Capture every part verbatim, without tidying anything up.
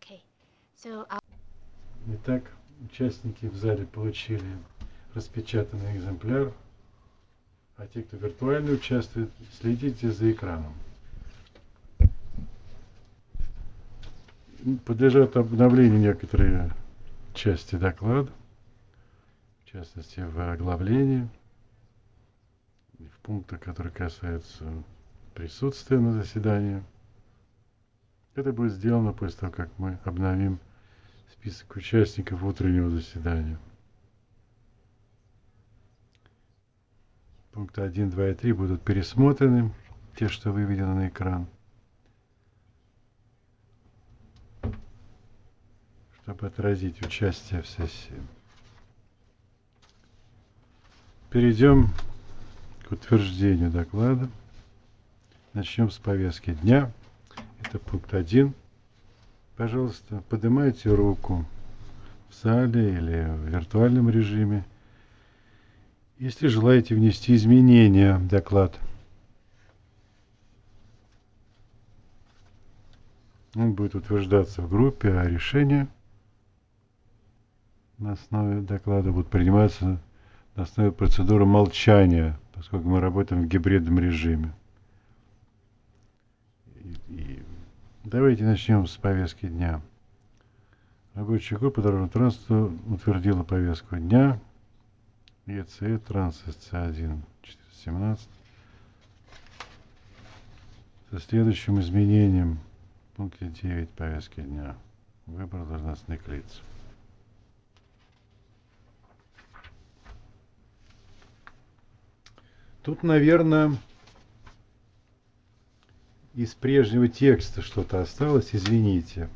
Okay. So, uh, Итак, участники в зале получили распечатанный экземпляр, а те, кто виртуально участвует, следите за экраном. Подлежат обновлению некоторые части доклада, в частности в оглавлении, в пунктах, которые касаются присутствия на заседании. Это будет сделано после того, как мы обновим список участников утреннего заседания. Пункты один, два и три будут пересмотрены, те, что выведены на экран, чтобы отразить участие в сессии. Перейдем к утверждению доклада. Начнем с повестки дня. Это пункт один. Пожалуйста, поднимайте руку в зале или в виртуальном режиме, если желаете внести изменения в доклад. Он будет утверждаться в группе, а решения на основе доклада будут приниматься на основе процедуры молчания, поскольку мы работаем в гибридном режиме. И, и давайте начнем с повестки дня. Рабочая группа дорожного транспорта утвердила повестку дня ЕЦЭ Транс СЦ один четыреста семнадцать со следующим изменением в пункте девять повестки дня. Выбор должностных лиц. Тут, наверное, из прежнего текста что-то осталось, извините.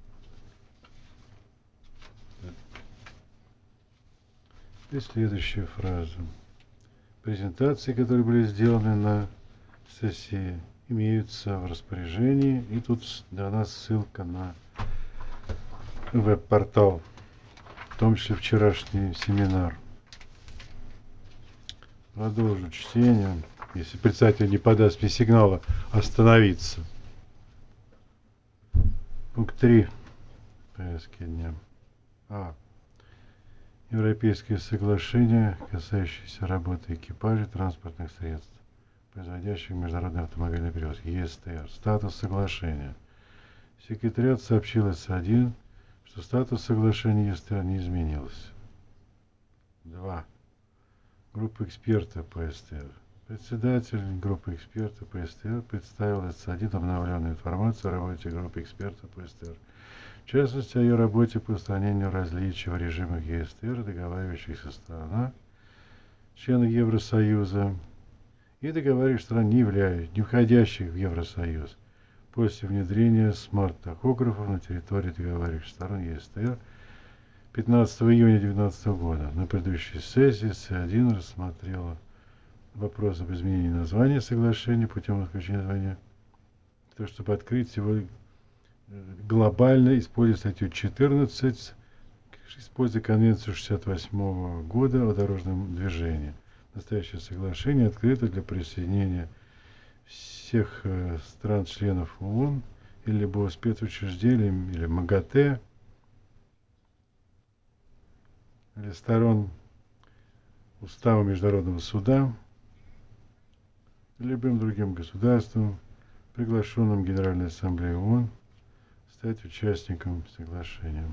И следующая фраза. Презентации, которые были сделаны на сессии, имеются в распоряжении. И тут дана ссылка на веб-портал, в том числе вчерашний семинар. Продолжу чтение, если председатель не подаст мне сигнала остановиться. Пункт три повестки дня. А. Европейское соглашение, касающееся работы экипажей транспортных средств, производящих международные автомобильные перевозки, ЕСТР. Статус соглашения. Секретариат сообщил эс один, что статус соглашения ЕСТР не изменился. два. Группа экспертов по СТР. Председатель группы экспертов по СТР представил эс один обновленную информацию о работе группы экспертов по СТР. В частности, о ее работе по устранению различий в режимах ЕСТР, договаривающихся сторона, членов Евросоюза, и договаривающих сторон, не являющихся, не входящих в Евросоюз, после внедрения смарт-тахографов на территории договаривающих сторон ЕСТР пятнадцатого июня две тысячи девятнадцатого года. На предыдущей сессии эс один рассмотрела вопрос об изменении названия соглашения путем исключения названия, то, чтобы открыть его глобально, используя статью четырнадцать, используя Конвенцию шестьдесят восьмого года о дорожном движении. Настоящее соглашение открыто для присоединения всех стран-членов ООН или любого спецучреждения или МАГАТЭ, или сторон Устава Международного суда, любым другим государством, приглашенным Генеральной Ассамблеей ООН, стать участником соглашения.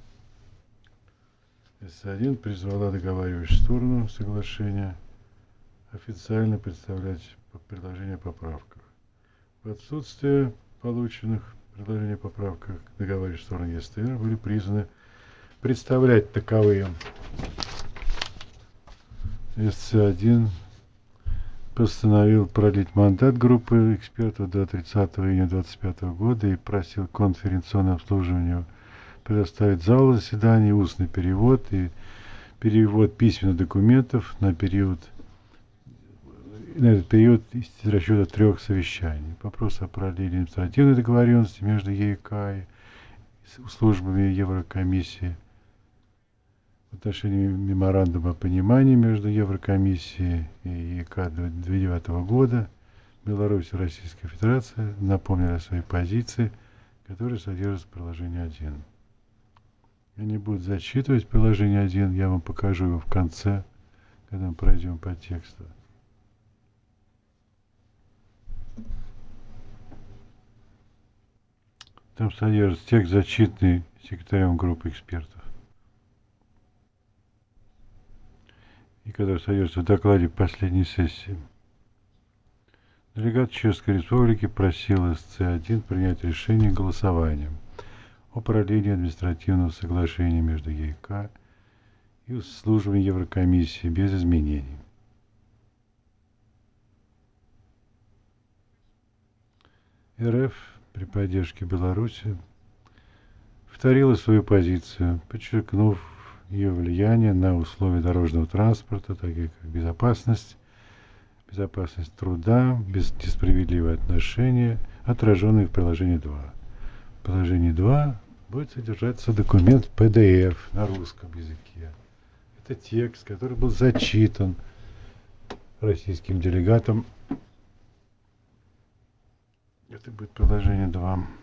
эс один призвала договаривающую сторону соглашения официально представлять предложения о поправках. В отсутствие полученных предложений о поправках договаривающей стороны ЕСТР были призваны представлять таковые. эс один постановил продлить мандат группы экспертов до тридцатого июня две тысячи двадцать пятого года и просил конференционное обслуживание предоставить залу заседаний устный перевод и перевод письменных документов на период на этот период из расчета трех совещаний. Вопрос о продлении административной договоренности между ЕК и службами Еврокомиссии в отношении меморандума о понимании между Еврокомиссией и ЕК две тысячи девятого года. Беларусь и Российская Федерация напомнили о своей позиции который содержится в приложении один. Я не буду зачитывать приложение один, я вам покажу его в конце, когда мы пройдем по тексту. Там содержится текст, зачитанный секретарем группы экспертов, и который содержится в докладе последней сессии. Делегат Чешской Республики просил эс цэ один принять решение голосованием о продлении административного соглашения между е и ка и службами Еврокомиссии без изменений. эр эф при поддержке Беларуси повторила свою позицию, подчеркнув ее влияние на условия дорожного транспорта, такие как безопасность, безопасность труда, несправедливые отношения, отраженные в приложении два. В приложении два будет содержаться документ пэ дэ эф на русском языке. Это текст, который был зачитан российским делегатом. Это будет приложение два.